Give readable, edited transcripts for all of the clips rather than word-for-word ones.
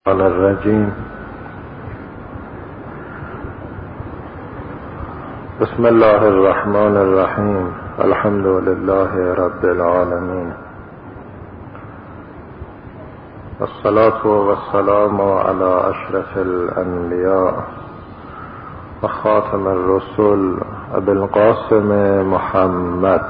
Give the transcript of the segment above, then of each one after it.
الرجيم. بسم الله الرحمن الرحيم. الحمد لله رب العالمين، والصلاة والسلام على أشرف الأنبياء وخاتم الرسل أبي القاسم محمد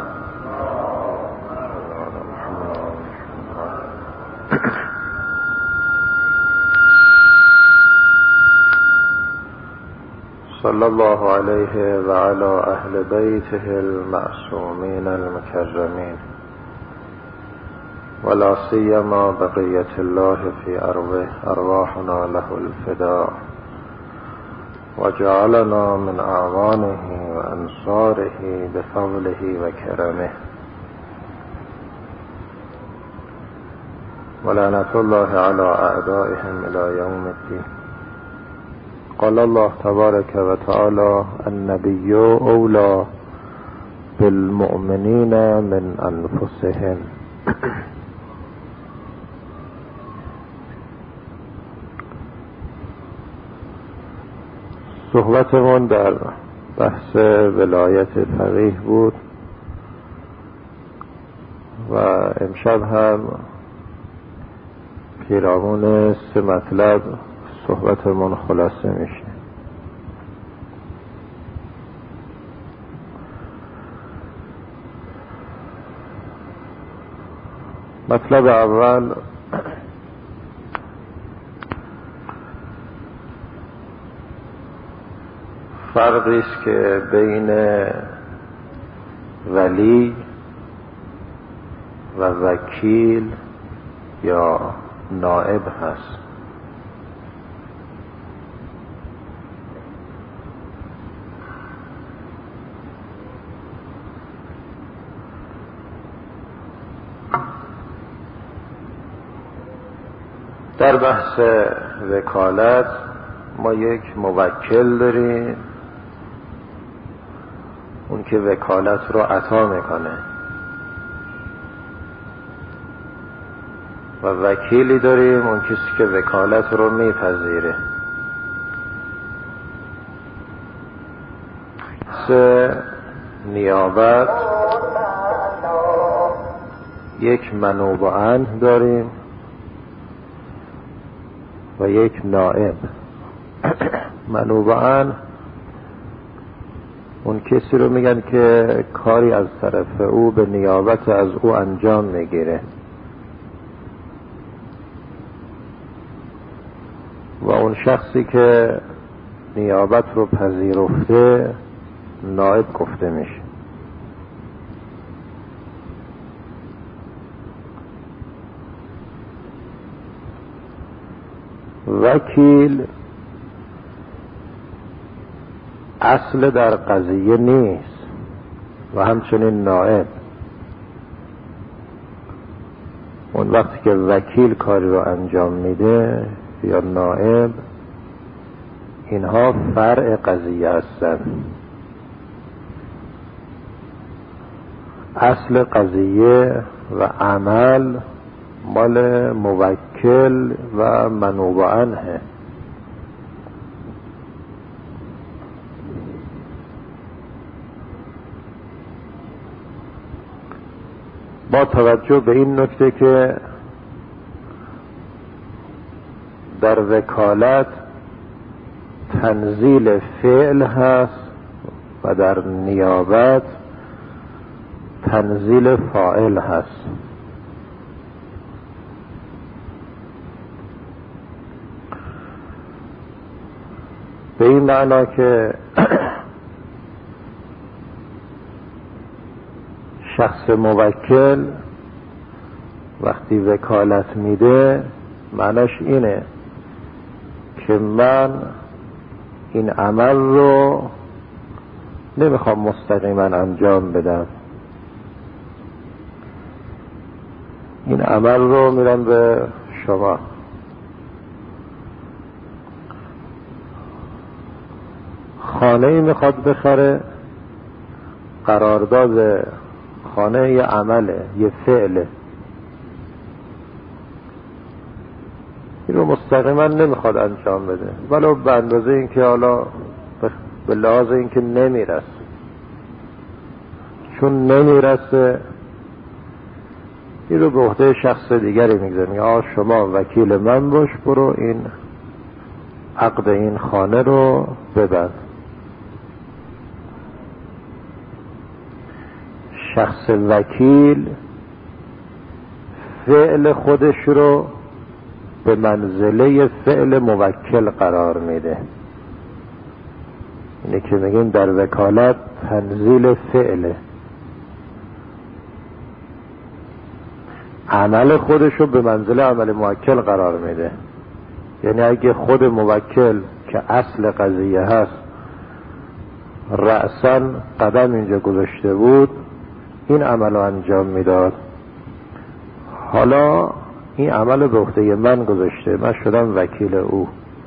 صلى الله عليه وعلى أهل بيته المعصومين المكرمين، ولا سيما بقية الله في أرضه، أرواحنا له الفداء، وجعلنا من أعوانه وأنصاره بفضله وكرمه، ولعنة الله على أعدائهم إلى يوم الدين. قال الله تبارك وتعالى: النبي أولى بالمؤمنين من أنفسهم. صحبتمون در بحث ولایت فقیه بود و امشب هم پیرامون 3 مطلب صحبتمون خلاصه میشه. مطلب اول فرقی است که بین ولی و وکیل یا نائب هست. در بحث وکالت ما یک موکل داریم، اون که وکالت رو عطا میکنه، و وکیلی داریم، اون کسی که وکالت رو میپذیره. نیابت یک منوباً داریم و یک نائب. منوباً اون کسی رو میگن که کاری از طرف او به نیابت از او انجام میگیره، و اون شخصی که نیابت رو پذیرفته نائب گفته میشه. وکیل اصل در قضیه نیست و همچنین نائب. اون وقتی که وکیل کاری رو انجام میده یا نائب، اینها فرع قضیه هستند. اصل قضیه و عمل مال موکل و منوباً ہے. با توجه به این نکته که در وکالت تنزیل فعل هست و در نیابت تنزیل فاعل هست. به این معنا که شخص موکل وقتی وکالت میده معناش اینه که من این عمل رو نمیخوام مستقیما انجام بدم، این عمل رو میرم به شما. خانه‌ای میخواد بخره، قرارداد خانه یه عمله، یه فعله. این رو مستقیما نمیخواد انجام بده، ولو به اندازه این که حالا به لحاظ این که نمیرسه، چون نمیرسه این رو به عهده شخص دیگری میگذاره، میگه شما وکیل من باش، برو این عقد این خانه رو ببند. شخص وکیل فعل خودش رو به منزله فعل موکل قرار میده. اینه که میگیم در وکالت تنزیل فعله، عمل خودش رو به منزله عمل موکل قرار میده. یعنی اگه خود موکل که اصل قضیه هست رأساً قدم اینجا گذاشته بود، این عمل رو انجام میداد، حالا این عمل به عهده من گذاشته، من شدم وکیل او،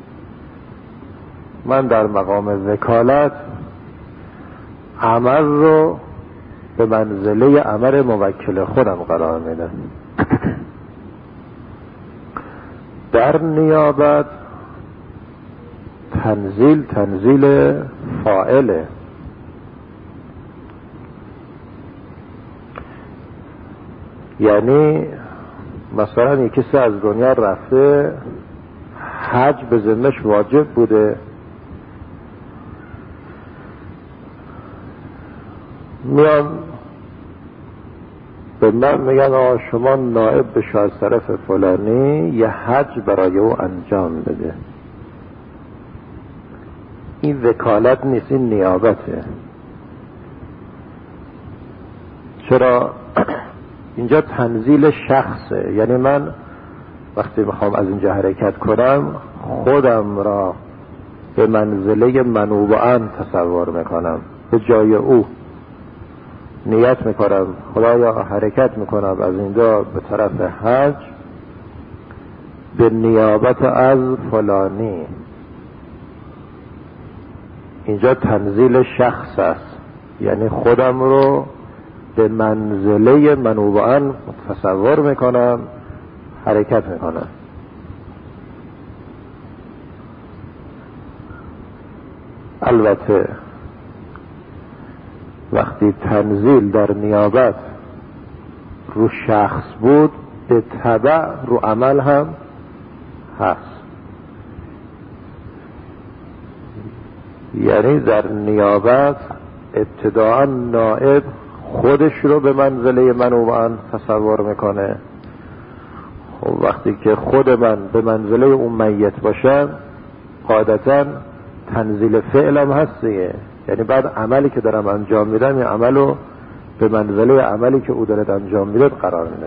من در مقام وکالت عمل رو به منزله عمل موکل خودم قرار میدم. در نیابت تنزیل فاعله، یعنی مثلا یکی کسی از دنیا رفته، حج به ذمه‌اش واجب بوده، میان به من میگن شما نائب بشو از طرف فلانی یه حج برای او انجام بده. این وکالت نیست، این نیابته. چرا؟ اینجا تنزیل شخصه، یعنی من وقتی میخوام از اینجا حرکت کنم خودم را به منزله منوباً تصور میکنم، به جای او نیت میکنم خدایا حرکت میکنم از اینجا به طرف حج به نیابت از فلانی. اینجا تنزیل شخص است، یعنی خودم رو به منزله منوباً تصور میکنم، حرکت میکنم. البته وقتی تنزیل در نیابت رو شخص بود، به تبع رو عمل هم هست. یعنی در نیابت ابتداء نائب خودش رو به منزله منوباً تصور میکنه. خب وقتی که خود من به منزله اون میت باشم، قاعدتاً تنزیل فعلم هست دیگه، یعنی بعد عملی که دارم انجام میدم این عملو به منزله عملی که او داره انجام میده قرار میده.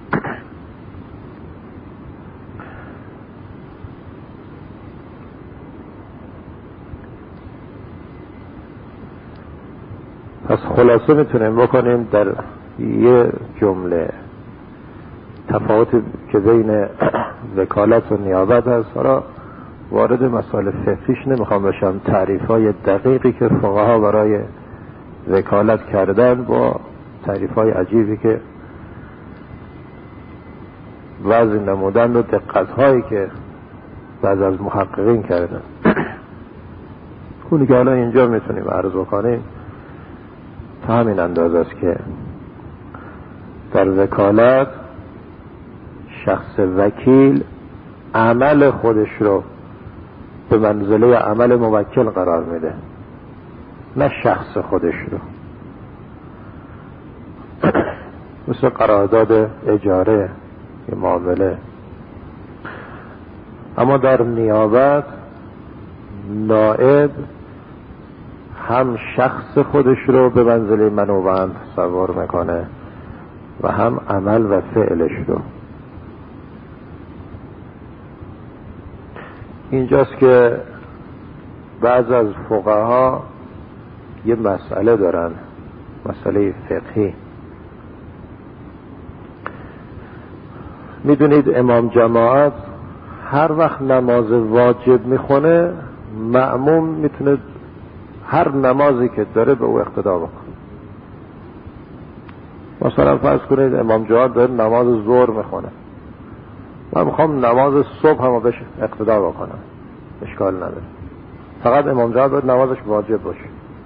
پس خلاصه میتونیم بکنیم در یه جمله تفاوتی که بین وکالت و نیابت هست. حالا وارد مسائل فقهیش نمیخوام بشم، تعریف‌های دقیقی که فقها برای وکالت کردن با تعریف‌های عجیبی که وضع نمودن و دقت‌هایی که بعض از محققین کردن، اونی که حالا اینجا میتونیم عرض بکنیم تا همین اندازه است که در وکالت شخص وکیل عمل خودش رو به منزله عمل موکل قرار میده، نه شخص خودش رو. مثل قرارداد اجاره یه معامله. اما در نیابت نائب هم شخص خودش رو به منزله منوبند تصور میکنه و هم عمل و فعلش رو. اینجاست که بعض از فقها یه مسئله دارن، مسئله فقهی. میدونید امام جماعت هر وقت نماز واجب میخونه، مأموم میتونه هر نمازی که داره به او اقتدا بکنه. مثلا فرض کنید امام جماعت داره نماز ظهر میخونه، من میخوام نماز صبح هم بهش اقتدا بکنم، اشکال نداره، فقط امام جماعت باید نمازش واجب باشه.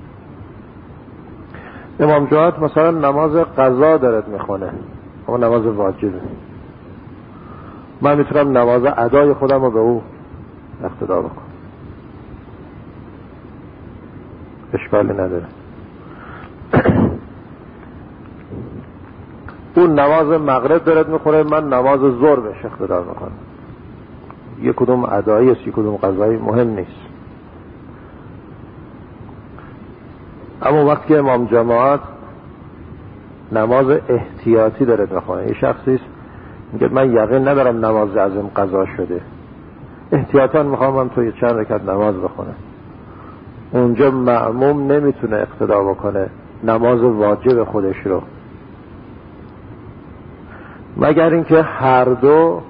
امام جماعت مثلا نماز قضا دارد میخونه اما نماز واجبه، من میتونم نماز ادای خودم رو به او اقتدا بکنم، اشکالی نداره. اون نماز مغرب دارد میخونه، من نماز ظهر بهش اقتدا میکنم، یک کدوم ادایی است یک کدوم قضایی مهم نیست. اما وقتی که امام جماعت نماز احتیاطی دارد میخونه، یه شخصی است میگه من یقین ندارم نماز عظیم قضا شده، احتیاطاً میخوام من تو چند رکعت نماز بخونه، اونجا مأموم نمیتونه اقتدا بکنه نماز واجب خودش رو، مگر اینکه هر دو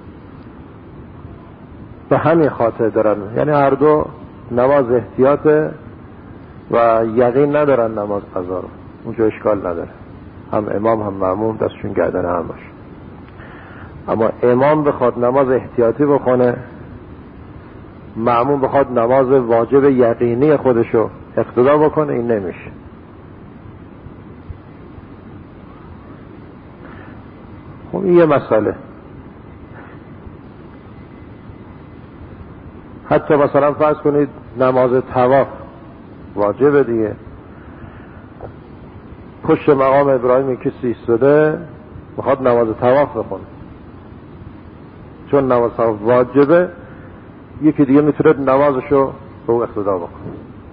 به همین خاطر دارن، یعنی هر دو نماز احتیاطه و یقین ندارن نماز قضا رو، اونجا اشکال نداره، هم امام هم مأموم دستشون گردن هم باشه. اما امام بخواد نماز احتیاطی بکنه، مأموم بخواد نماز واجب یقینی خودشو اقتدا بکنه، این نمیشه. خب این یه مسئله. حتی مثلا فرض کنید نماز طواف واجبه دیگه، پشت مقام ابراهیم کسی ایستاده میخواد نماز طواف بخونه، چون نماز طواف واجبه، یکی دیگه میتونه نمازشو به او اقتدا بکنه.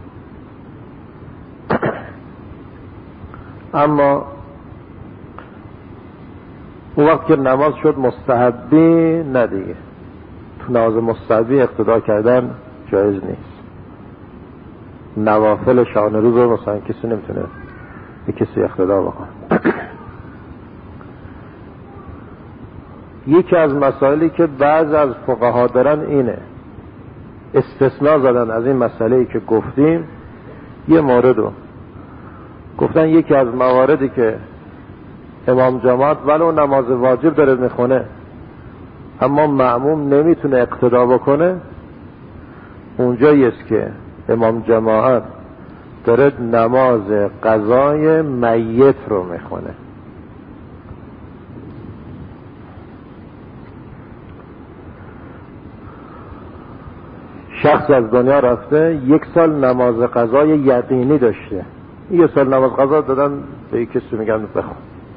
اما اون وقت که نماز شد مستحبی، نه دیگه، تو نماز مستحبی اقتدا کردن جایز نیست. نوافل شبانه روز رو مثلا کسی نمیتونه به کسی اقتدا بکنه. یکی از مسائلی که بعض از فقها دارن اینه، استثناء زدن از این مسئله‌ای که گفتیم، یه موردو گفتن یکی از مواردی که امام جماعت ولو نماز واجب داره میخونه اما مأموم نمیتونه اقتدا بکنه، اونجایی است که امام جماعت داره نماز قضای میت رو میخونه. شخص از دنیا رفته، 1 سال نماز قضای یقینی داشته، 1 سال نماز قضا دادن به یک کسی میگن بخون.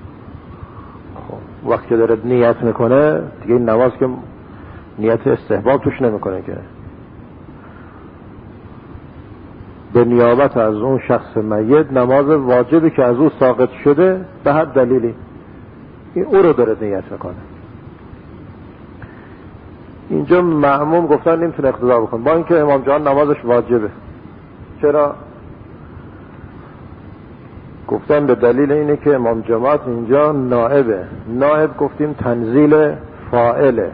خب وقتی داره نیت میکنه دیگه این نماز که نیت استحباب توش نمیکنه که، به نیابت از اون شخص میت نماز واجبی که از او ساقط شده به هر دلیلی این او رو داره نیت میکنه. اینجا مأموم گفتن نمیتونه اقتدا بکنه با اینکه امام جان نمازش واجبه. چرا؟ گفتن به دلیل اینه که امام جماعت اینجا نائبه. نائب گفتیم تنزیل فاعله،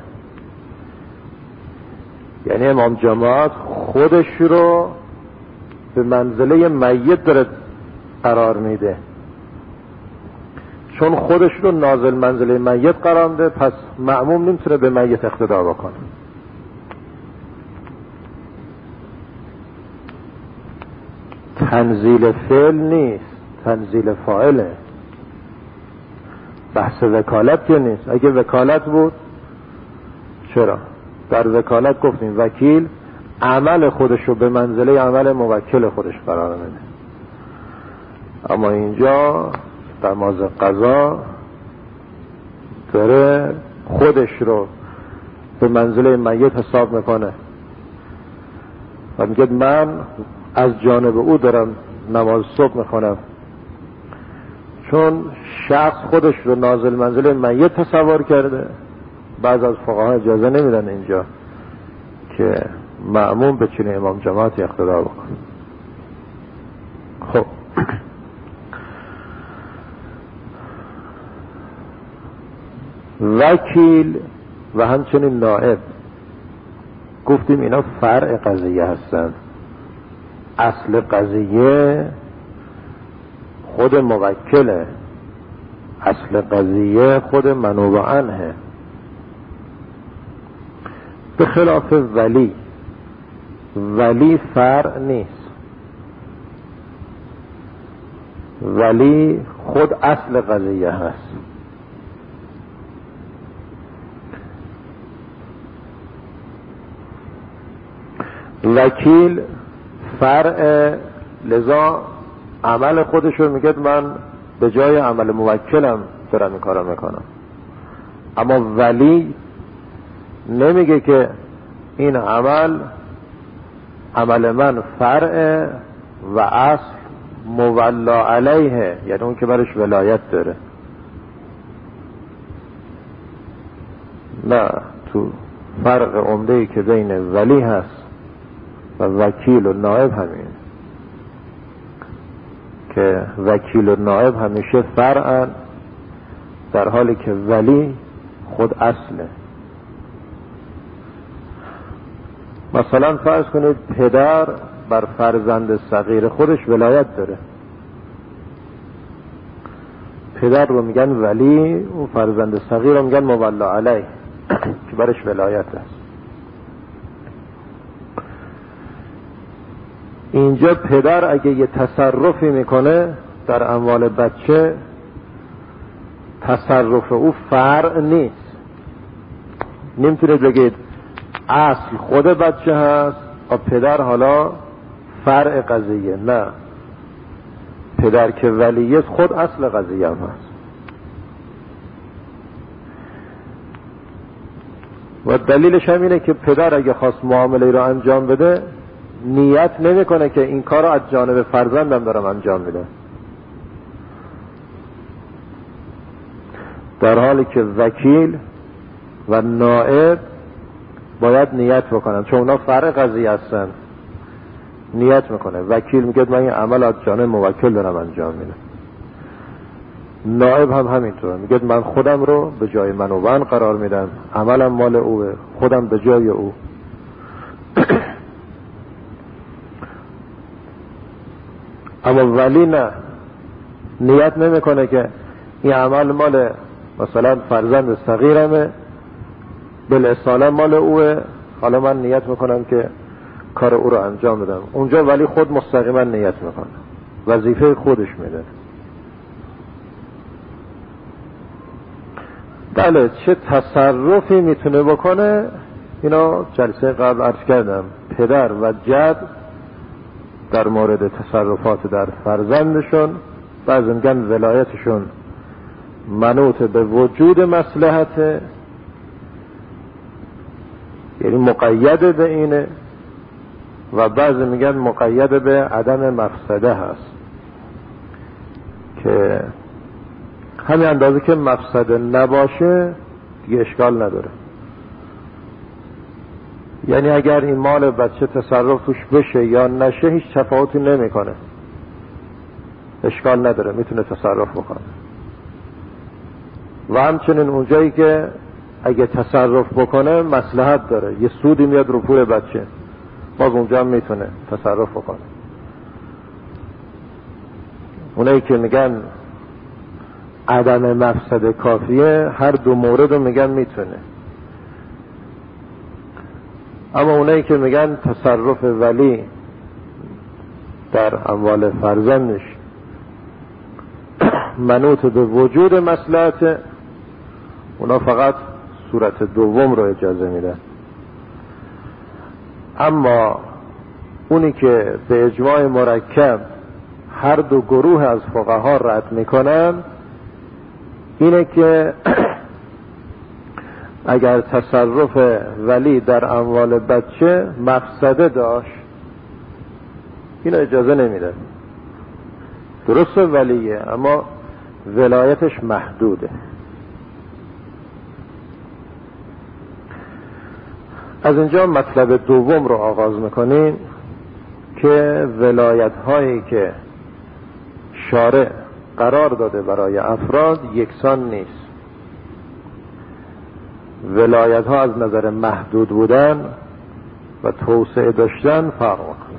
یعنی امام جماعت خودش رو به منزله میت داره قرار میده، چون خودش رو نازل منزله میت قرار میده، پس مأموم نمیتونه به میت اقتدا بکنه. تنزیل فعل نیست، تنزیل فاعله. بحث وکالت که نیست. اگه وکالت بود، چرا؟ در وکالت گفتیم وکیل عمل خودش رو به منزله عمل موکل خودش قرار میده، اما اینجا نماز قضا داره خودش رو به منزله میت حساب میکنه و میگه من از جانب او دارم نماز صبح میخونم، چون شخص خودش رو نازل منزله میت تصور کرده. بعض از فقها اجازه نمیدن اینجا که مأموم بچینه امام جماعت اقتدا بکنه. خب وکیل و همچنین نائب گفتیم اینا فرع قضیه هستن. اصل قضیه خود موکله، اصل قضیه خود منوب عنه. به خلاف ولی فرع نیست. ولی خود اصل قضیه هست. وکیل فرع، لذا عمل خودشو میگه من به جای عمل موکلم دارم این کارو میکنم. اما ولی نمیگه که این عمل من فرع و اصل مولا علیه، یعنی اون که برش ولایت داره. نه، تو فرق عمده‌ای که بین ولی هست و وکیل و نائب همین، که وکیل و نائب همیشه فرعن، در حالی که ولی خود اصله. مثلا فرض کنید پدر بر فرزند صغیر خودش ولایت داره، پدر رو میگن ولی و فرزند صغیر رو میگن مولا علیه که برش ولایت است. اینجا پدر اگه یه تصرفی میکنه در اموال بچه، تصرف او فرع نیست. نمیتونه بگید اصل خود بچه هست و پدر حالا فرع قضیه. نه، پدر که ولیه خود اصل قضیه هم هست. و دلیلش هم اینه که پدر اگه خواست معامله رو انجام بده، نیت نمیکنه که این کار رو از جانب فرزندم دارم انجام میده، در حالی که وکیل و نائب باید نیت بکنن، چون اونا فرع قضیه هستن. نیت میکنه، وکیل میگه من این عمل از جانب موکل دارم انجام میدم، نائب هم همینطور میگه من خودم رو به جای من قرار میدم، عملم مال اوه، خودم به جای او. اما ولی نه، نیت نمیکنه که این عمل مال مثلا فرزند صغیرمه، بالاصاله مال اوه، حالا من نیت میکنم که کار او رو انجام بدم. اونجا ولی خود مستقیما نیت میکنه، وظیفه خودش میده. بله، چه تصرفی میتونه بکنه اینا جلسه قبل عرض کردم. پدر و جد در مورد تصرفات در فرزندشون بعضی میگن ولایتشون منوط به وجود مصلحت، یعنی مقید به اینه، و بعضی میگن مقید به عدم مفسده هست، که همین اندازه که مفسده نباشه دیگه اشکال نداره. یعنی اگر این مال بچه تصرف توش بشه یا نشه هیچ تفاوتی نمیکنه، اشکال نداره، میتونه تصرف بکنه. و همچنین اونجایی که اگه تصرف بکنه مصلحت داره، یه سودی میاد رو پول بچه، باز اونجا هم میتونه تصرف بکنه. اونایی که میگن عدم مفسده کافیه، هر دو مورد رو میگن میتونه. اما اونایی که میگن تصرف ولی در اموال فرزندش منوط به وجود مصلحت، اونا فقط صورت دوم رو اجازه میدن. اما اونی که به اجماع مرکب هر دو گروه از فقها رد میکنن اینه که اگر تصرف ولی در اموال بچه مفسده داشت، اینو اجازه نمیده. درسته ولیه، اما ولایتش محدوده. از اینجا مطلب دوم رو آغاز میکنیم که ولایت هایی که شارع قرار داده برای افراد یکسان نیست. ولایت ها از نظر محدود بودن و توسعه داشتن فرق میکنه.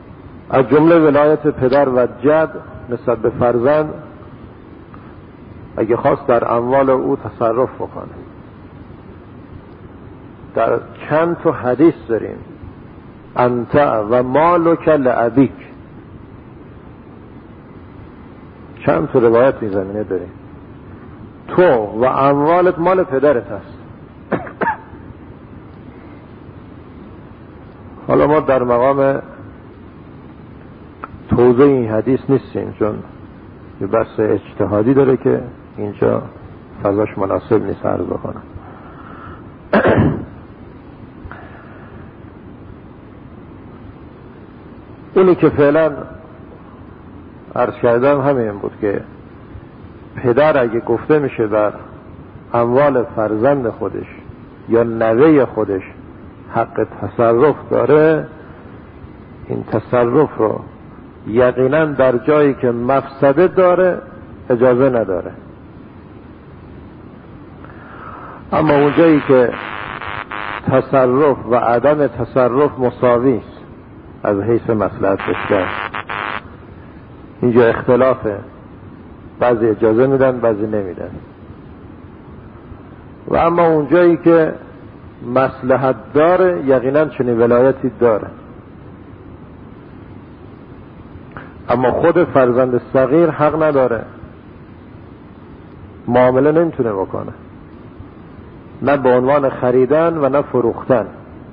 از جمله ولایت پدر و جد نسبت به فرزند، اگه خواست در اموال او تصرف بکنه. در چند تا حدیث داریم انت و مالک لابیک، چند تا روایت این زمینه داریم. تو و اموالت مال پدرت هست. حالا ما در مقام توضیح این حدیث نیستیم، چون یه بحث اجتهادی داره که اینجا فضاش مناسب نیست عرض بکنم. اونی که فعلا عرض کردم همین بود که پدر اگه گفته میشه بر اموال فرزند خودش یا نوه خودش حق تصرف داره، این تصرف رو یقینا در جایی که مفسده داره اجازه نداره. اما اون جایی که تصرف و عدم تصرف مساوی است از حیث مصلحت بشکر، اینجا اختلافه، بعضی اجازه میدن بعضی نمیدن. و اما اون جایی که مصلحت داره یقینا چنین ولایتی داره. اما خود فرزند صغیر حق نداره، معامله نمیتونه بکنه، نه به عنوان خریدن و نه فروختن.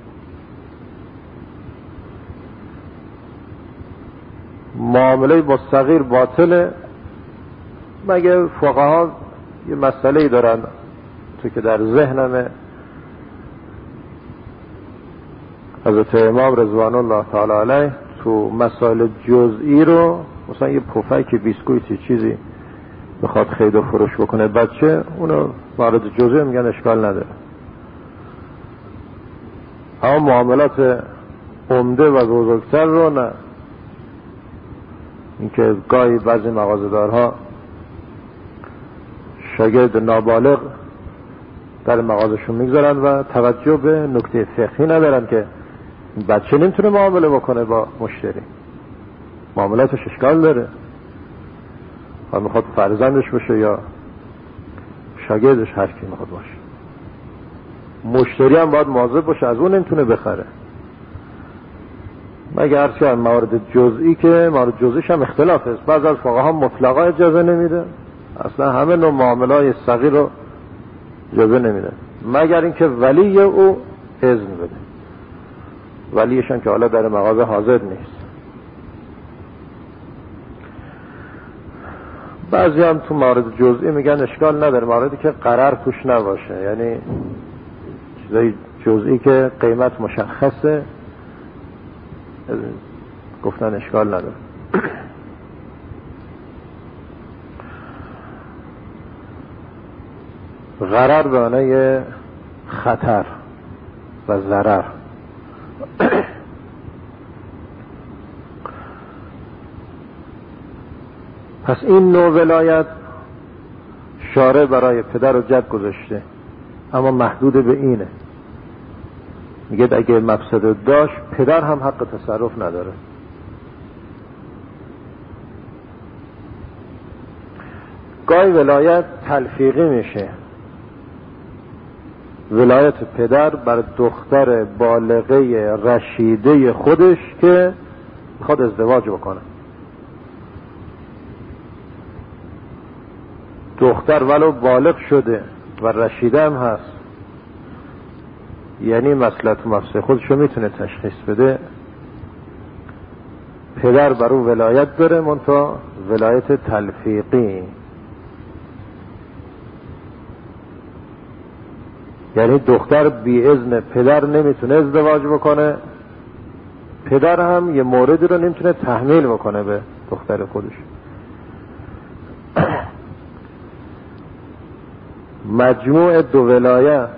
معامله با صغیر باطله، مگه فقها یه مسئله‌ای دارن تو که در ذهنمه، حضرت امام رضوان الله تعالی علیه تو مسائل جزئی رو، مثلا یه پفک بیسکویتی چیزی بخواد خرید و فروش بکنه بچه، اونو وارد جزئی میگن اشکال نداره. اما معاملات عمده و بزرگتر رو نه. اینکه گاهی بعضی مغازه‌دارها شاگرد نابالغ در مغازشون میگذارن و توجه به نکته فقهی ندارن که بچه نمیتونه معامله بکنه با مشتری، معاملاتش اشکال داره. و میخواد فرزندش باشه یا شاگردش، هر کی میخواد باشه، مشتری هم باید مواظب باشه از اون نمیتونه بخره. مگه هرچی هم موارد جزئی که موارد جزئیش هم اختلاف است. بعض از فقها مطلقا اجازه نمیده، اصلا همه نوع معاملات صغیر رو اجازه نمیده، مگر اینکه ولی او اذن بده. ولیش هم که حالا در مغازه حاضر نیست. بعضی هم تو موارد جزئی میگن اشکال نداره، مواردی که قرار توش نباشه، یعنی چیزای جزئی که قیمت مشخصه، گفتن اشکال نداره. غرر به معنی خطر و ضرر. پس این نوع ولایت شارع برای پدر و جد گذاشته، اما محدود به اینه. میگه اگه مفسده داشت پدر هم حق تصرف نداره. گاهی ولایت تلفیقی میشه، ولایت پدر بر دختر بالغه رشیده خودش که میخواد ازدواج بکنه. دختر ولو بالغ شده و رشیده هم هست، یعنی مصلحت و مفسده خودشو میتونه تشخیص بده، پدر بر او ولایت داره، منتها ولایت تلفیقی، یعنی دختر بی اذن پدر نمیتونه ازدواج بکنه، پدر هم یه موردی رو نمیتونه تحمیل بکنه به دختر خودش. مجموع دو ولایت،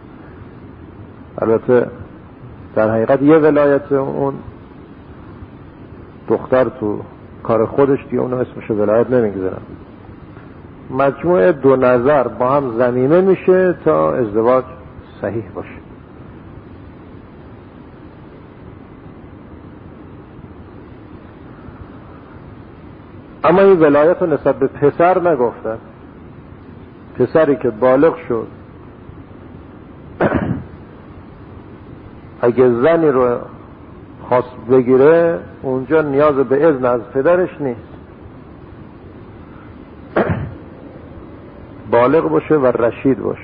البته در حقیقت یه ولایت اون دختر تو کار خودش دیگه اونو اسمش ولایت نمیگذارن، مجموع دو نظر با هم ضمیمه میشه تا ازدواج صحیح باشه. اما این ولایت رو نسبت به پسر نگفتن، پسری که بالغ شد اگه زنی رو خواست بگیره اونجا نیاز به اذن از پدرش نیست، بالغ باشه و رشید باشه.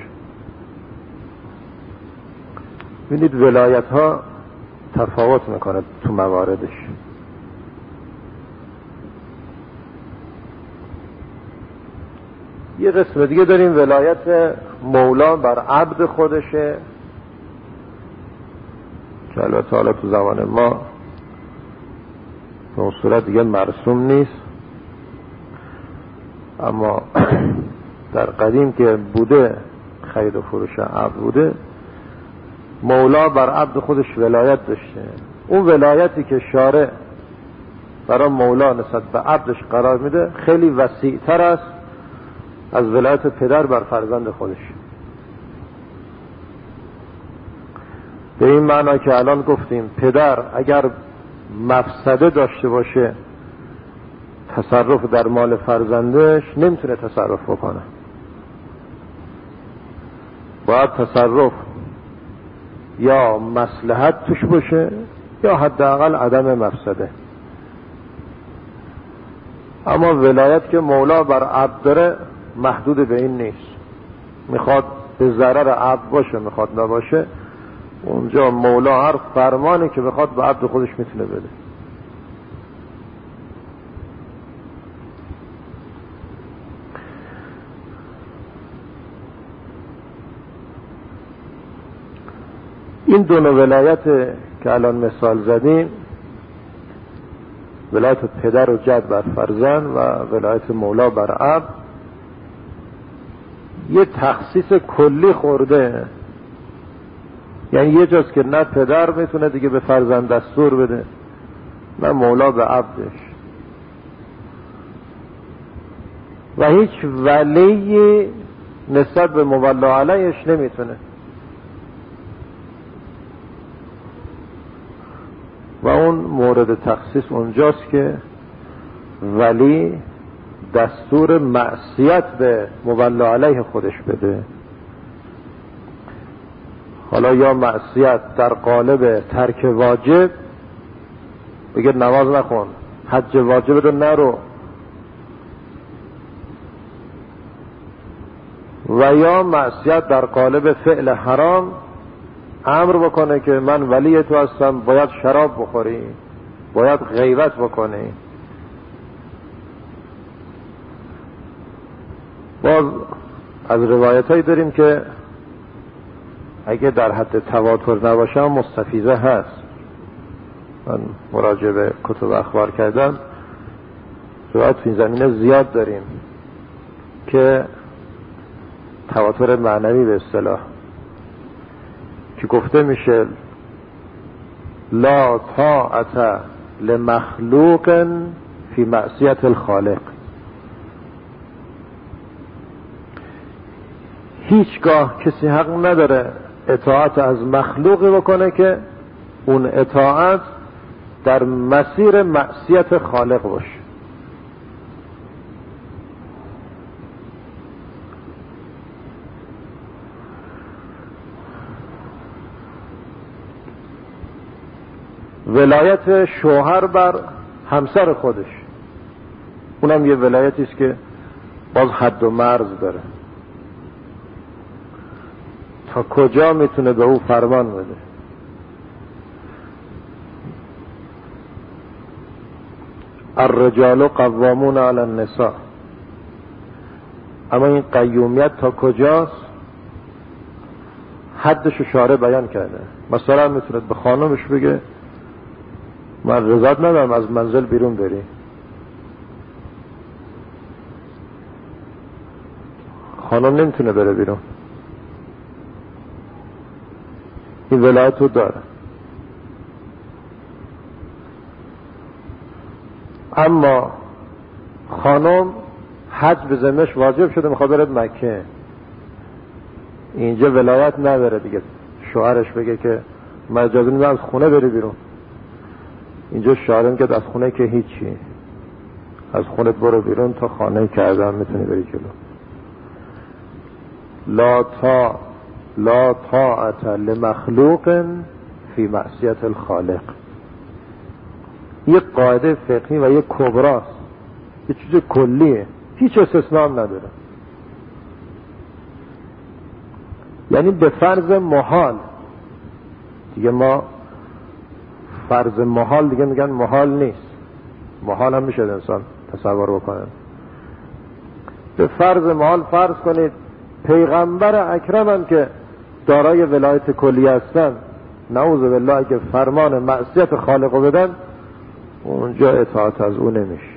ببینید ولایت ها تفاوت میکنه تو مواردش. یه قسم دیگه داریم ولایت مولا بر عبد خودشه که البته حالا تو زمان ما به اون صورت دیگه مرسوم نیست، اما در قدیم که بوده خرید و فروش عبد بوده، مولا بر عبد خودش ولایت داشته. اون ولایتی که شارع برای مولا نسبت به عبدش قرار میده خیلی وسیع‌تر است از ولایت پدر بر فرزند خودش. به این معنا که الان گفتیم پدر اگر مفسده داشته باشه تصرف در مال فرزندش نمیتونه تصرف بکنه، باید تصرف یا مصلحت توش باشه یا حداقل عدم مفسده. اما ولایت که مولا بر عبد داره محدود به این نیست، میخواد به ضرر عبد باشه میخواد نباشه، اونجا مولا هر فرمانی که بخواد به عبد خودش میتونه بده. این دو نوع ولایت که الان مثال زدیم، ولایت پدر و جد بر فرزند و ولایت مولا بر عبد، یه تخصیص کلی خورده. یعنی یه جاست که نه پدر میتونه دیگه به فرزند دستور بده نه مولا به عبدش، و هیچ ولی نسبت به مولا علیهش نمیتونه. و اون مورد تخصیص اونجاست که ولی دستور معصیت به مولا علیه خودش بده. حالا یا معصیت در قالب ترک واجب، بگه نماز نخون، حج واجب رو نرو، و یا معصیت در قالب فعل حرام، امر بکنه که من ولی تو هستم، باید شراب بخوری، باید غیبت بکنی. باز از روایت هایی داریم که اگه در حد تواتر نباشه هم مستفیضه هست. من مراجعه به کتب اخبار کردم، روایت تو این زمینه زیاد داریم که تواتر معنوی به اصطلاح، که گفته میشه لا طاعت لمخلوق فی معصیت الخالق. هیچگاه کسی حق نداره اطاعت از مخلوقی بکنه که اون اطاعت در مسیر معصیت خالق باشه. ولایت شوهر بر همسر خودش، اونم یه ولایتی است که باز حد و مرز داره، تا کجا میتونه به او فرمان بده. الرجال قوامون علی النساء. اما این قیومیت تا کجاست؟ حدش شارع بیان کرده. مثلا میتونه به خانمش بگه من رضایت ندارم از منزل بیرون بری، خانم نمیتونه بره بیرون، این ولایت رو داره. اما خانم حج به ذمه‌اش واجب شده، میخواد بره مکه، اینجا ولایت نداره دیگه شوهرش بگه که من اجازه نمیدم از خونه بری بیرون. اینجا شوهر میگه از خونه که هیچی، از خونه برو بیرون تا خانه که ازم میتونی بری جلو. لا طاعت لمخلوق فی معصیت الخالق. یک قاعده فقهی و یک کبراست، یه چیز کلیه، هیچ استثناء نداره. یعنی به فرض محال دیگه، ما فرض محال دیگه میگن محال نیست، محال هم میشه انسان تصور بکنه. به فرض محال فرض کنید پیغمبر اکرم هم که دارای ولایت کلی هستن، نعوذ بالله اگه فرمان معصیت خالقو بدن، اونجا اطاعت از او نمیشه.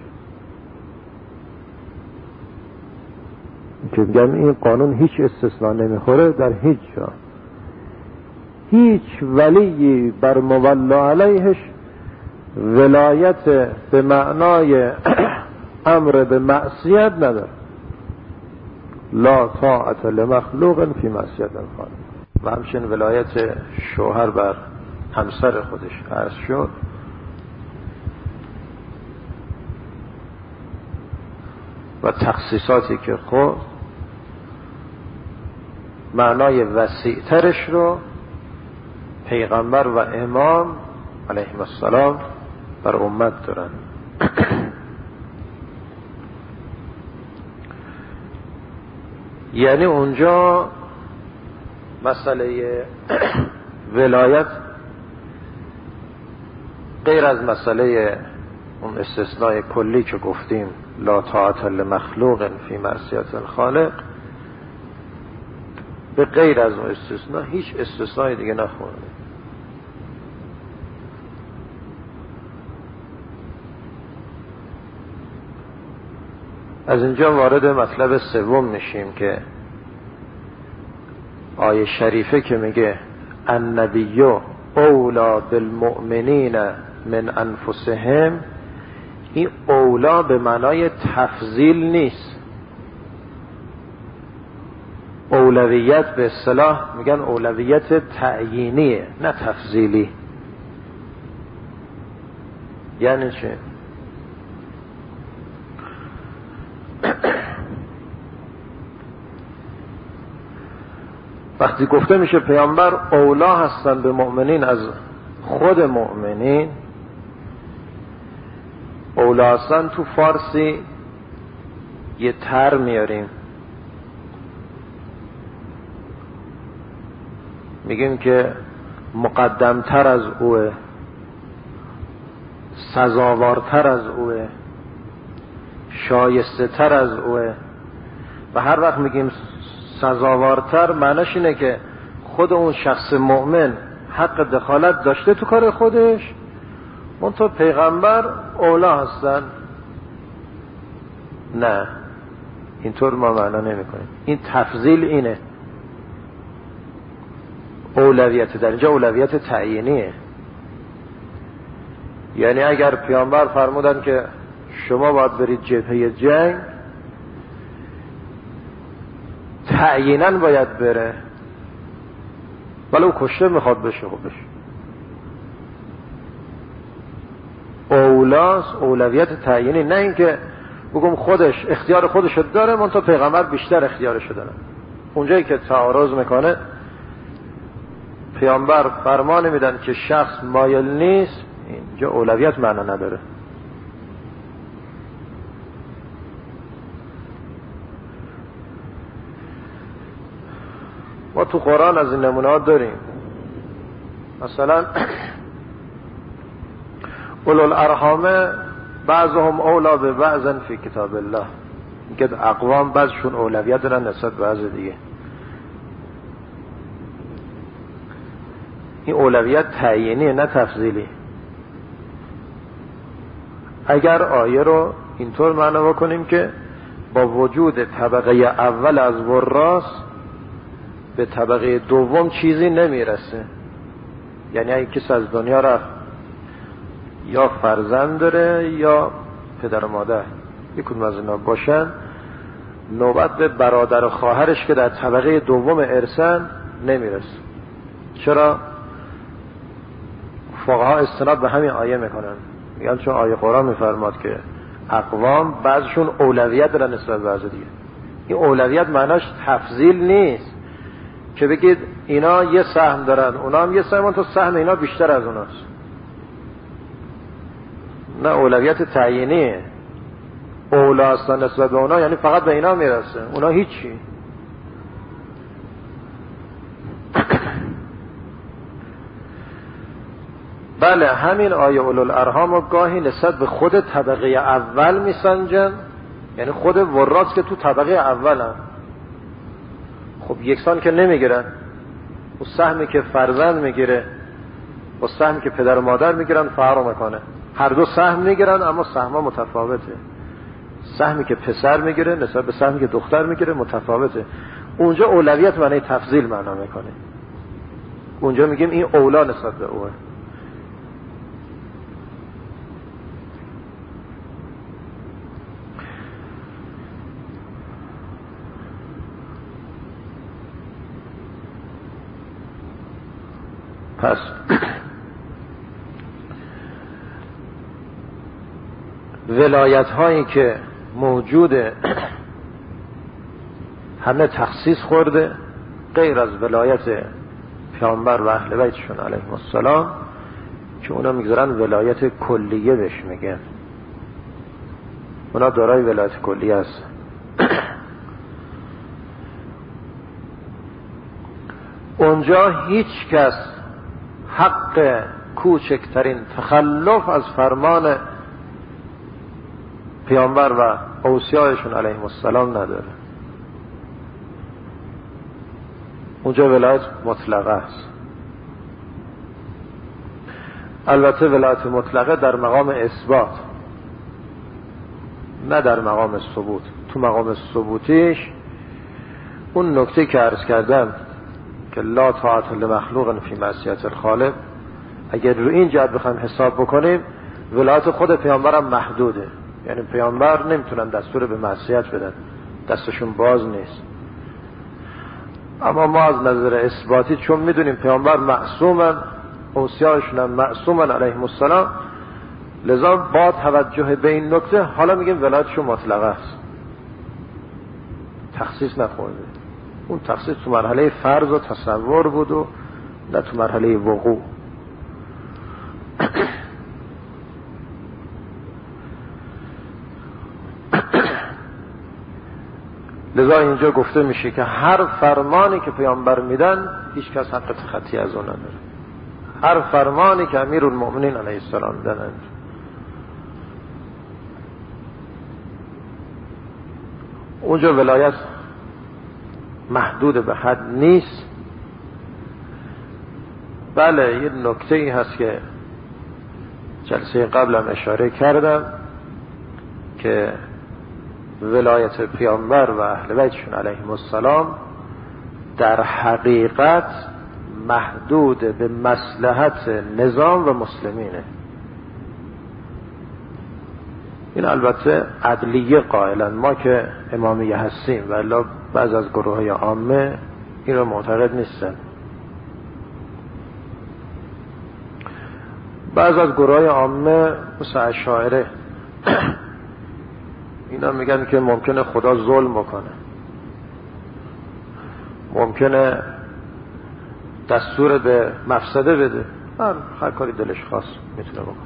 که میگن این قانون هیچ استثناء نمیخوره در هیچ جا. هیچ ولی بر مولا علیهش ولایت به معنای امر به معصیت نداره. لا طاعت لمخلوق فی معصیت الخالق. و همچنین ولایت شوهر بر همسر خودش عرض شد. و تخصیصاتی که خود معنای وسیع‌ترش رو پیغمبر و امام علیهم السلام بر امت دارن. یعنی اونجا مسئله ولایت غیر از مسئله اون استثناء کلی که گفتیم لا طاعت لمخلوق فی معصیت الخالق، به غیر از اون استثناء هیچ استثناء دیگه نخورده. از اینجا وارد مطلب سوم میشیم که آیه شریفه که میگه النبی اولی بالمؤمنین من انفسهم، این اولا به معنای تفضیل نیست. اولویت به اصطلاح میگن اولویت تعیینیه، نه تفضیلی. یعنی چه؟ وقتی گفته میشه پیامبر اولا هستن به مؤمنین از خود مؤمنین، اولا هستن تو فارسی یه تر میاریم، میگیم که مقدمتر از اوه، سزاوارتر از اوه، شایسته تر از اوه. و هر وقت میگیم سزاوارتر معنیش اینه که خود اون شخص مؤمن حق دخالت داشته تو کار خودش، منتها پیغمبر اولا هستن. نه، اینطور ما معنا نمی کنیم. این تفضیل اینه، اولویت در اینجا اولویت تعیینیه. یعنی اگر پیامبر فرمودن که شما باید برید جبهه جنگ، تعییناً باید بره، ولو کشته میخواد بشه خب بشه. اولاست، اولویت تعیینی، نه اینکه بگم خودش اختیار خودشو داره منتها پیغمبر بیشتر اختیارشو داره. اونجایی که تعارض میکنه پیامبر فرمان میدن که شخص مایل نیست، اینجا اولویت معنا نداره. ما تو قرآن از این نمونه ها داریم. مثلا اولو الارحام بعضهم اولا به بعض فی کتاب الله، اینکه اقوام بعضشون اولویت دارن نسبت به بعض دیگه. این اولویت تعیینی نه تفضیلی. اگر آیه رو اینطور معنا بکنیم که با وجود طبقه اول از وراث به طبقه دوم چیزی نمیرسه، یعنی اگه کسی از دنیا رفت یا فرزند داره یا پدر و مادر، یکون از اینا باشن، نوبت به برادر و خواهرش که در طبقه دوم ارثن نمیرسه. چرا؟ فقها استناد به همین آیه میکنن، میگن چون آیه قرآن میفرماد که اقوام بعضشون اولویت دارن نسبت به بعض دیگه. این اولویت معناش تفضیل نیست که بگید اینا یه سهم دارن اونا هم یه سهم، تو سهم اینا بیشتر از اوناست. نه، اولویت تعیینیه. اولا هستن نسبت به اونا، یعنی فقط به اینا میرسه، اونا هیچی. بله، همین آیه اولوالارحام رو گاهی نسبت به خود طبقه اول میسنجن، یعنی خود وراث که تو طبقه اولن. خب یکسان که نمیگیرن، و سهمی که فرزند میگیره و سهمی که پدر و مادر میگیرن فرق میکنه. هر دو سهم میگیرن اما سهم‌ها متفاوته. سهمی که پسر میگیره نسبت به سهمی که دختر میگیره متفاوته. اونجا اولویت معنی تفضیل معنا میکنه. اونجا میگیم این اولا نسبت به اوه. پس ولایت هایی که موجوده همه تخصیص خورده غیر از ولایت پیامبر و اهل بیتشون علیهم السلام که اونا میگذارن ولایت کلیه بهش میگن. اونا دارای ولایت کلیه هست. اونجا هیچ کس حق کوچکترین تخلف از فرمان پیامبر و اوصیایشون علیهم السلام نداره. اونجا ولایت مطلقه است. البته ولایت مطلقه در مقام اثبات، نه در مقام ثبوت. تو مقام ثبوتیش اون نکته که عرض کردم که لا طاعت لمخلوق فی معصیت الخالق، اگر رو این جهت بخوایم حساب بکنیم ولایت خود پیامبرم محدوده، یعنی پیامبر نمیتونن دستور به معصیت بدن، دستشون باز نیست. اما ما از نظر اثباتی چون میدونیم پیامبر معصومن، اوصیایشون هم معصومن علیهم السلام، لذا با توجه به این نکته حالا میگیم ولایتشون مطلقه است، تخصیص نخورده. اون تخصیص تو مرحله فرض و تصور بود و نه تو مرحله وقوع. لذا اینجا گفته میشه که هر فرمانی که پیامبر میدن هیچ کس حق تخطی از اون نداره. هر فرمانی که امیرالمؤمنین علیه السلام میدن اونجا ولایت محدود به حد نیست. بله، یه نکته ای هست که جلسه قبلم اشاره کردم که ولایت پیامبر و اهل بیتشون علیهم السلام در حقیقت محدود به مصلحت نظام و مسلمینه. این البته عدلیه قائلن، ما که امامیه هستیم و الا بعض از گروه های عامه این رو معتقد نیستن. بعض از گروه های عامه مثل اشاعره اینا میگن که ممکنه خدا ظلم بکنه، ممکنه دستور به مفسده بده، هر کاری دلش خواست میتونه بکنه.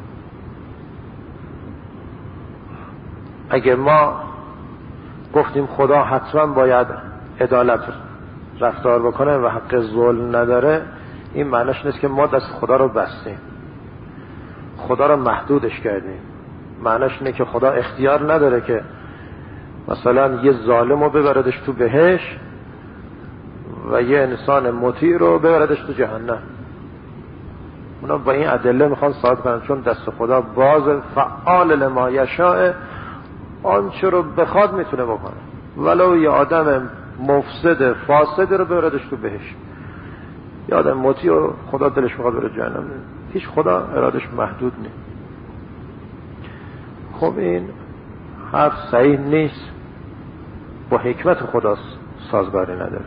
اگه ما گفتیم خدا حتما باید عدالت رفتار بکنه و حق ظلم نداره، این معنیش نیست که ما دست خدا رو بستیم، خدا رو محدودش کردیم. معنیش اینه که خدا اختیار نداره که مثلا یه ظالم رو ببردش تو بهشت و یه انسان مطیع رو ببردش تو جهنم. اونا با این ادله میخوان ثابت کنن چون دست خدا باز، فعال لما یشاء، آنچه رو بخواد میتونه بکنه. ولو یه آدم مفسد فاسد رو ببردش تو بهشت، یه آدم مطیع رو خدا دلش میخواد بره جهنم، هیچ خدا ارادش محدود نیست. خب این حرف صحیح نیست، با حکمت خدا سازگاری نداره.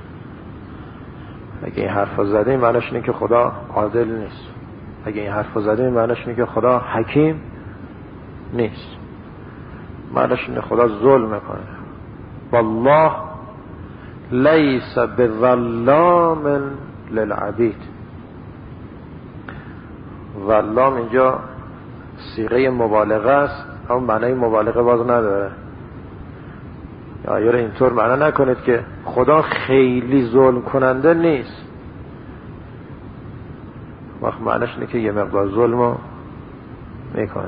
اگه این حرف زدیم معنیش اینه که خدا عادل نیست، اگه این حرف زدیم معنیش اینه که خدا حکیم نیست، معنیش اینه خدا ظلم میکنه. والله لیس بظلام للعبید. ظلام اینجا صیغه مبالغه است، اما معنای مبالغه باز نداره. یا اینطور معنا نکنید که خدا خیلی ظلم کننده نیست، وقت معنیش اینه که یه مقدار ظلمو میکنه.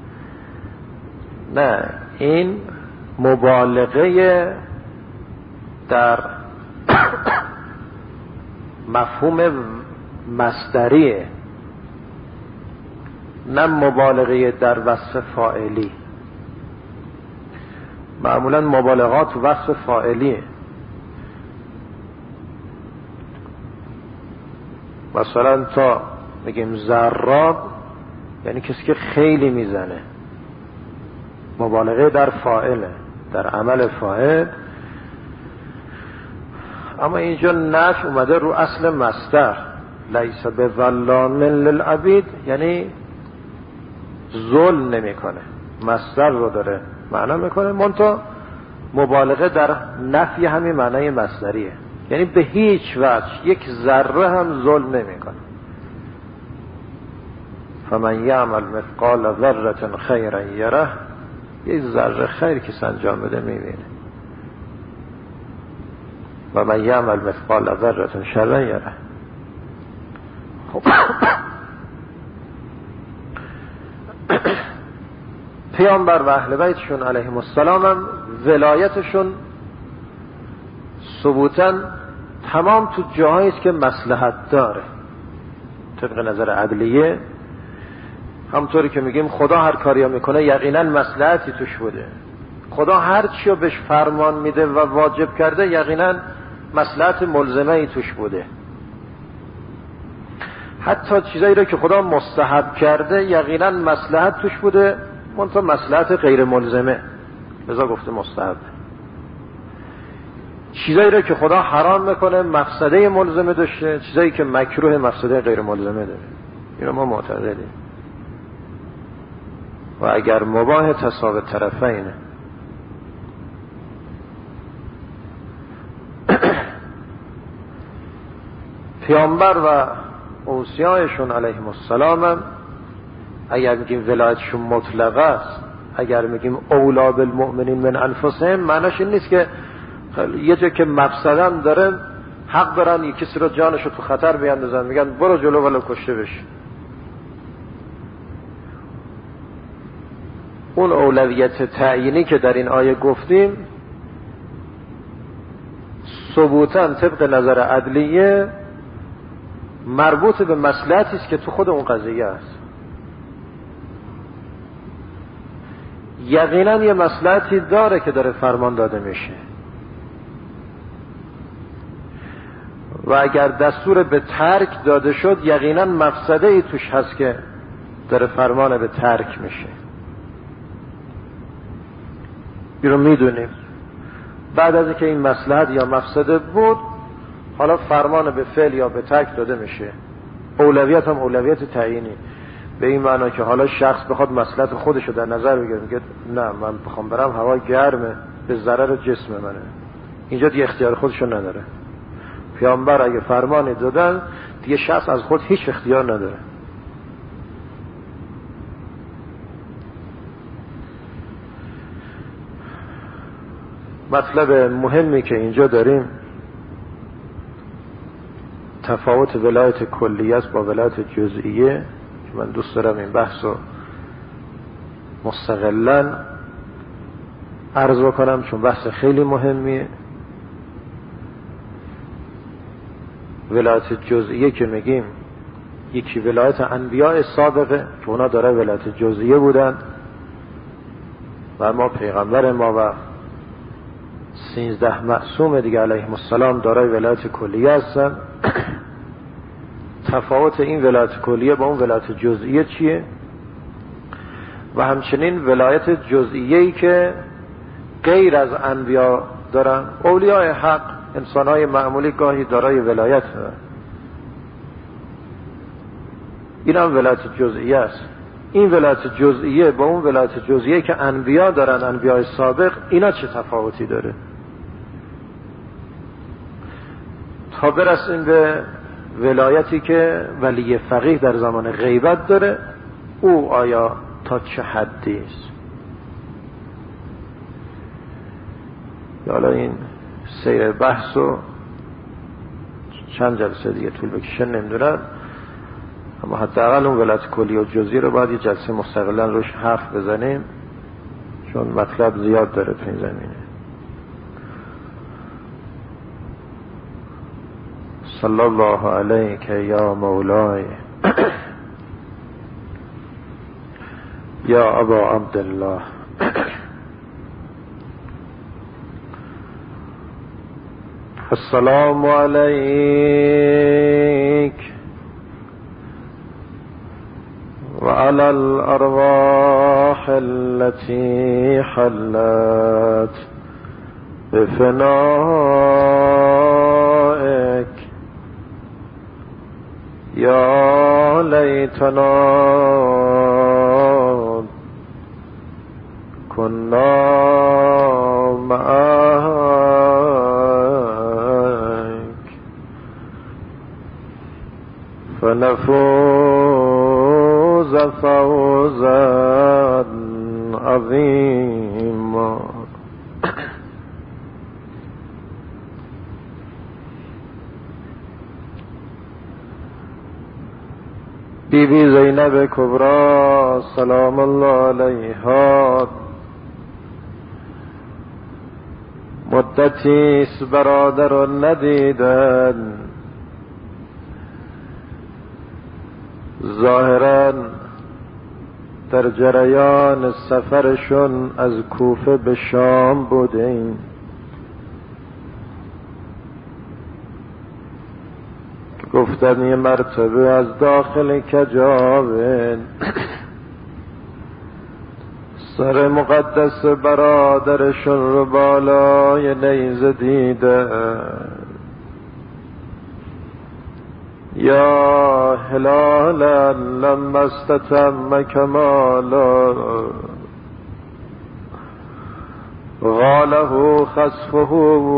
نه، این مبالغه در مفهوم مصدریه، نه مبالغه در وصف فاعلی. معمولا مبالغات تو وصف فاعلیه. مثلا تا میگیم ضراب یعنی کسی که خیلی میزنه، مبالغه در فاعله، در عمل فاعل. اما اینجا نفی اومده رو اصل مصدر، لیس بظلام للعبید، یعنی ظلم نمیکنه، مصدر رو داره معنا میکنه، منتها مبالغه در نفی همین معنای مصدریه، یعنی به هیچ وجه یک ذره هم ظلم نمیکنه. فمن یعمل مثقال ذره خیرا یره، یک ذره خیر که انجام بده میبینه. و من یعمل مثقال ذره شرا یره. خب پیامبر و اهل بیتشون علیهم السلام هم ولایتشون ثبوتاً تمام تو جاهایی است که مصلحت داره طبق نظر عدلیه. همطوری که میگیم خدا هر کاری میکنه یقینا مصلحتی توش بوده، خدا هر چی رو بهش فرمان میده و واجب کرده یقینا مصلحت ملزمه ای توش بوده. حتی چیزایی رو که خدا مستحب کرده یقینا مصلحت توش بوده، منتها مصلحت غیر ملزمه، لذا گفته مستحب. چیزایی رو که خدا حرام میکنه مفسده ملزمه داشته، چیزایی که مکروه مفسده غیر ملزمه داره. اینو ما معتقدیم. و اگر مباح تساوی طرفینه. پیامبر و اوصیایشون علیهم السلام هم اگر میگیم ولایتشون مطلقه است، اگر میگیم اولا بالمؤمنین من انفسهم، معناش این نیست که یه جا که مفسدن داره حق دارن یک کسی رو جانش رو تو خطر بیاندازن، میگن برو جلو ولی کشته بش. اون اولویت تعیینی که در این آیه گفتیم ثبوتاً طبق نظر عدلیه مربوط به مصلحتی است که تو خود اون قضیه است. یقینا یه مصلحتی داره که داره فرمان داده میشه و اگر دستور به ترک داده شد یقینا مفسده ای توش هست که داره فرمان به ترک میشه. این رو میدونیم. بعد از اینکه این مصلحت یا مفسده بود، حالا فرمان به فعل یا به ترک داده میشه. اولویت هم اولویت تعیینی، به این معنا که حالا شخص بخواد مصلحت خودش رو در نظر بگیره، میگه نه من بخوام برم هوا گرمه به ضرر جسم منه، اینجا دیگه اختیار خودش رو نداره. پیامبر اگه فرمانی دادن دیگه شخص از خود هیچ اختیار نداره. مطلب مهمی که اینجا داریم تفاوت ولایت کلیه است با ولایت جزئیه که من دوست دارم این بحث رو مستقلاً عرض بکنم چون بحث خیلی مهمیه. ولایت جزئیه که میگیم یکی ولایت انبیاء سابقه که اونا داره ولایت جزئیه بودن و ما پیغمبر ما و 13 معصوم دیگه علیهم السلام دارای ولایت کلیه هستن. تفاوت این ولایت کلیه با اون ولایت جزئیه چیه؟ و همچنین ولایت جزئیه‌ای که غیر از انبیا دارن، اولیاء حق، انسان‌های معمولی گاهی دارای ولایت هستن. این هم ولایت جزئیه است. این ولایت جزئیه با اون ولایت جزئیه که انبیا دارن، انبیاء سابق، اینا چه تفاوتی داره؟ تا برسیم به ولایتی که ولی فقیه در زمان غیبت داره، او آیا تا چه حدی است. حالا این سیر بحث و چند جلسه دیگه طول بکشه نمیدونم، اما حداقل اون ولایت کلی و جزئی رو باید یه جلسه مستقلا روش حرف بزنیم، چون مطلب زیاد داره تو این زمینه. صلی الله علیک یا مولای یا ابا عبدالله. السلام علیک وعلى الأرواح التي حلت بفنائك يا ليتنا كنا معك فنفوز فوزا عظيما. بی بی زینب کبری سلام الله علیها مدتی است برادر رو ندیدن، ظاهراً در جریان سفرشون از کوفه به شام بودیم. گفتن یه مرتبه از داخل کجاوه سر مقدس برادرشون رو بالای نیزه دیده. یا هلالا لما استتم کمالا غاله خسفه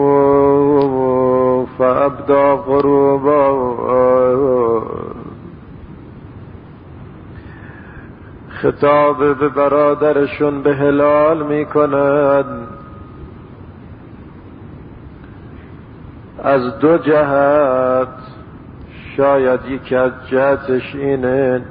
فابدا غروبا. خطاب به برادرشون به هلال میکنن از دو جهت. شاید یکی از جهتش اینه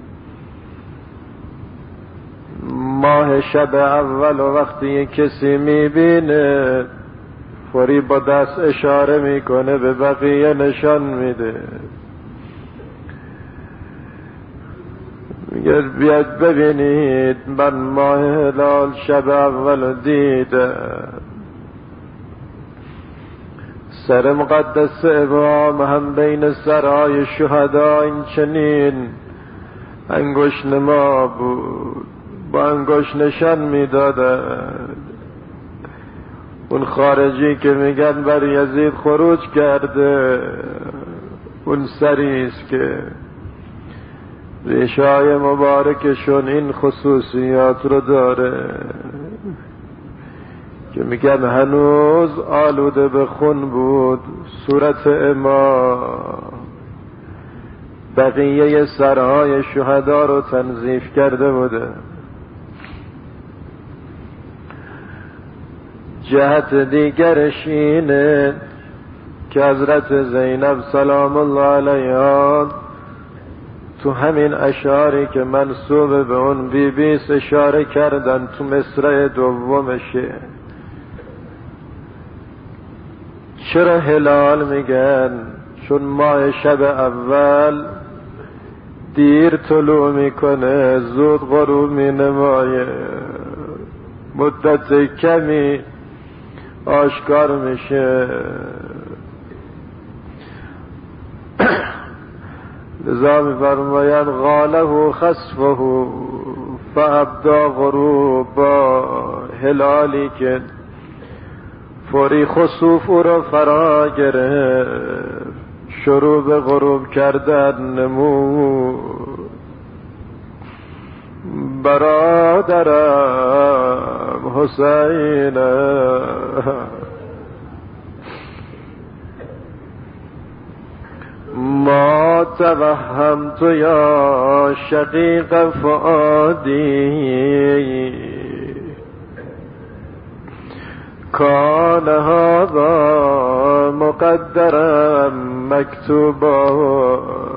ماه شب اول و وقتی کسی میبینه فوری با دست اشاره میکنه به بقیه نشان میده، میگه بیاد ببینید من ماه هلال شب اول دیدم. سر مقدس ابراهیم هم بین سرای شهدا این چنین انگشت نما بود، با انگشت نشان میدادند. اون خارجی که میگن بر یزید خروج کرده اون سریست که ریشای مبارکشون این خصوصیات رو داره که میگن هنوز آلوده به خون بود صورت امام، بقیه سرهای شهدا رو تنظیف کرده بوده. جهت دیگرش اینه که حضرت زینب سلام الله علیها تو همین اشعاری که منسوب به اون بیبیس اشاره کردن تو مصرع دومشه. چرا هلال میگن؟ چون ماه شب اول دیر طلوع میکنه زود غروب مینمایه، مدت کمی آشکار میشه. لذا میفرماین غاله خسفه فابدا غروبا. هلالی که فوری خسوف او را فرا گرفت شروع به غروب کردن نمود. برادرم حسین ما توهمت یا شقیق فؤادی کان هذا مقدرا مکتوبا.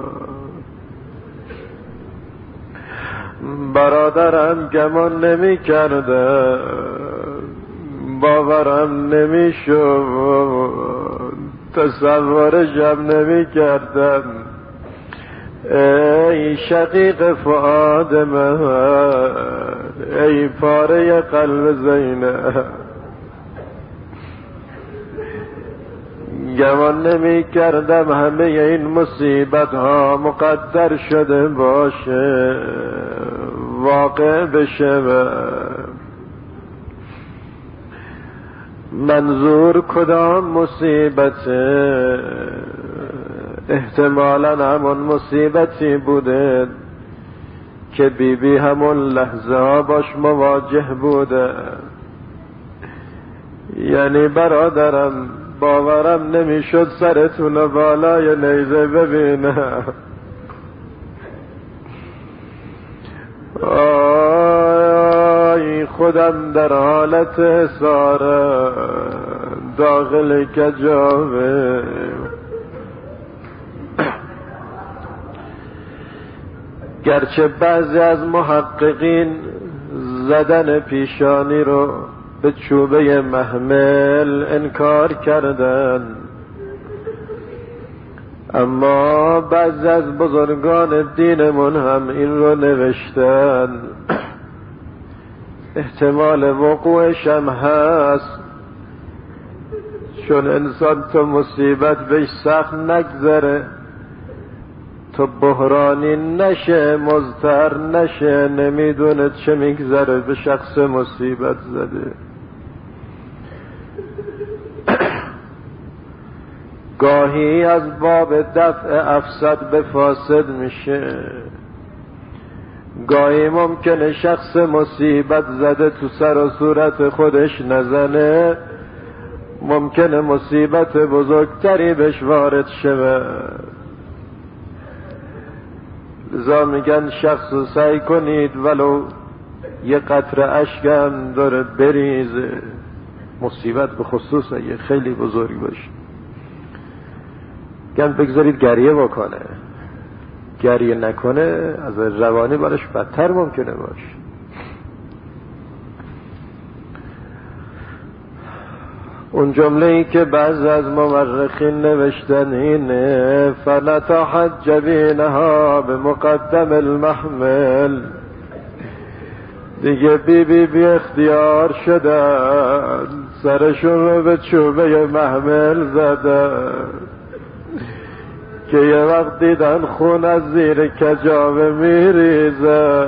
برادرم گمان نمی کرده، باورم نمی شد، تصورشم نمی کردم. ای شقیق فؤاد من، ای پاره قلب زینب، گمان نمی کردم همه این مصیبت ها مقدر شده باشه، واقع بشه. منظور کدام مصیبته؟ احتمالاً همون مصیبتی بوده که بیبی همون لحظه ها باش مواجه بوده. یعنی برادرم باورم نمیشد سرتون بالای نیزه ببینم. آی خودم در حالت اساره داخل کجاوه. گرچه بعضی از محققین زدن پیشانی رو به چوبه محمل انکار کردن، اما بعضی از بزرگان دینمون هم این رو نوشتن. احتمال وقوعش هم هست، چون انسان تو مصیبت بهش سخت نگذره، تو بحرانی نشه، مضطر نشه، نمیدونه چه میگذره به شخص مصیبت زده. گاهی از باب دفع افسد به فاسد میشه، گاهی ممکنه شخص مصیبت زده تو سر و صورت خودش نزنه، ممکنه مصیبت بزرگتری بهش وارد شوه. لذا میگن شخص رو سعی کنید ولو یه قطره اشک هم داره بریزه، مصیبت به خصوص اگه خیلی بزرگ باشه، گن بگذارید گریه بکنه. گریه نکنه از روانی برش بدتر ممکنه باشه. اون جمله ای که بعض از مورخین نوشتن اینه: فنطحت جبینها به مقدم المحمل. دیگه بی اختیار شدن، سرشون رو به چوبه محمل زدن که یه وقت دیدن خون از زیر کجاوه میریزه.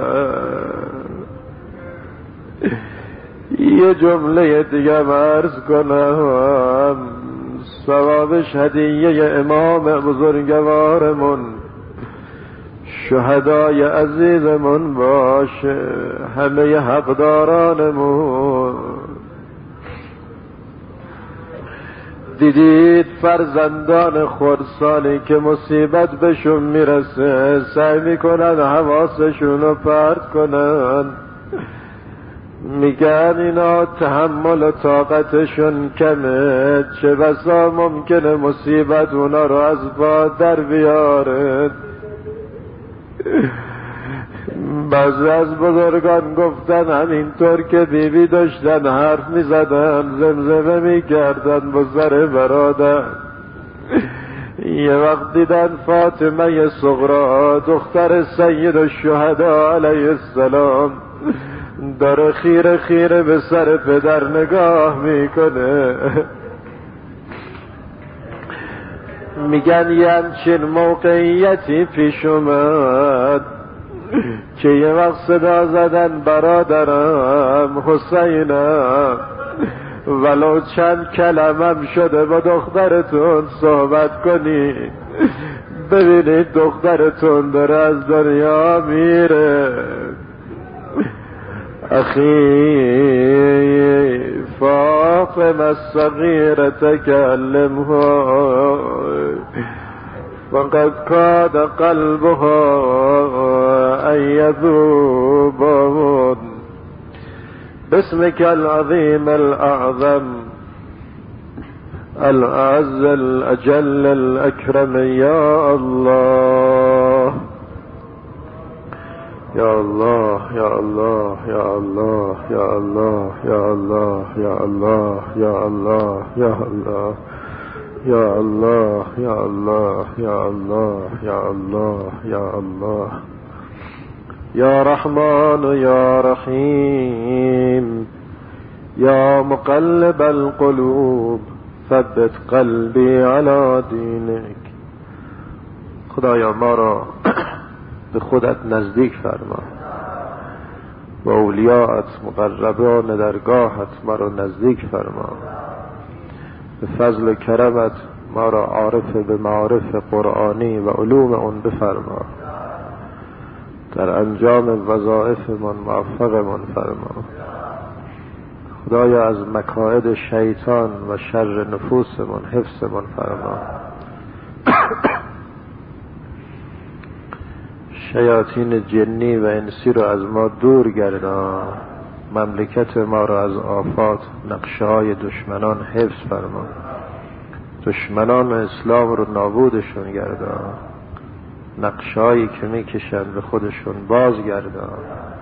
یه جمله دیگه عرض کنم، ثوابش هدیه امام بزرگوارمون شهدای عزیزمون باشه، همه حقدارانمون. دیدید فرزندان خردسالی که مصیبت بهشون میرسه سعی میکنن حواسشون رو پرت کنن، میگن اینا تحمل و طاقتشون کمه، چه بسا ممکنه مصیبت اونا رو از پا در بیاره. بعضی از بزرگان گفتن همینطور که بیبی داشتن حرف میزدن، زمزمه میکردن با سر برادر. یه وقت دیدن فاطمه صغرا دختر سید الشهدا علیه السلام داره خیره خیره به سر پدر نگاه میکنه. میگن یه همچین موقعیتی پیش اومد که یه وقت صدا زدن برادرم حسینم، ولو چند کلمم شده با دخترتون صحبت کنی، ببینید دخترتون داره از دنیا میره. اخی فاطمه الصغیره تکلمها وقد كاد قلبها أن يذوب باسمك العظيم الأعظم الأعز الأجل الأكرم يا الله يا الله يا الله يا الله يا الله يا الله يا الله يا الله يا الله يا الله يا الله يا الله يا الله يا الله يا رحمن يا رحيم يا مقلب القلوب ثبت قلبی علی دینک. خدایا ما را به خودت نزدیک فرما، و اولیاءت مقربان درگاهت ما را نزدیک فرما. به فضل و کرمت ما را عارف به معارف قرآنی و علوم اون بفرما. در انجام وظایفمان موفقمان فرما. خدایا از مکائد شیطان و شر نفوسمان حفظمان فرما. شیاطین جنی و انسی را از ما دور گردان. مملکت ما را از آفات نقشه های دشمنان حفظ فرما. دشمنان اسلام رو نابودشون گردان. نقشه هایی که میکشند به خودشون بازگردان.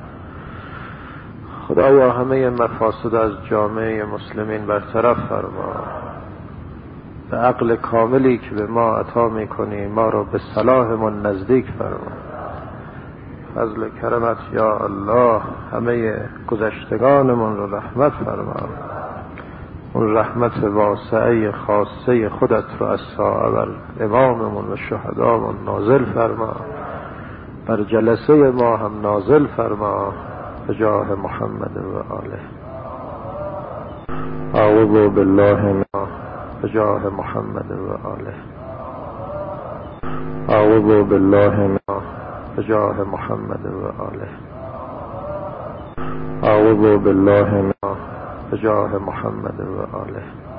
خدایا همه مفاسد از جامعه مسلمین برطرف فرما. به عقل کاملی که به ما عطا میکنی ما را به صلاحمون نزدیک فرما. فضل کرمت یا الله همه گذشتگانمون رو رحمت فرما. اون رحمت واسعه خاصه خودت رو از صحابه اماممون و شهدامون نازل فرما. بر جلسه ما هم نازل فرما به جاه محمد و آله. اعوذ بالله من به جاه محمد و آله. اعوذ بالله من به جاه محمد و آله. اعوذ بالله من به جاه محمد و آله.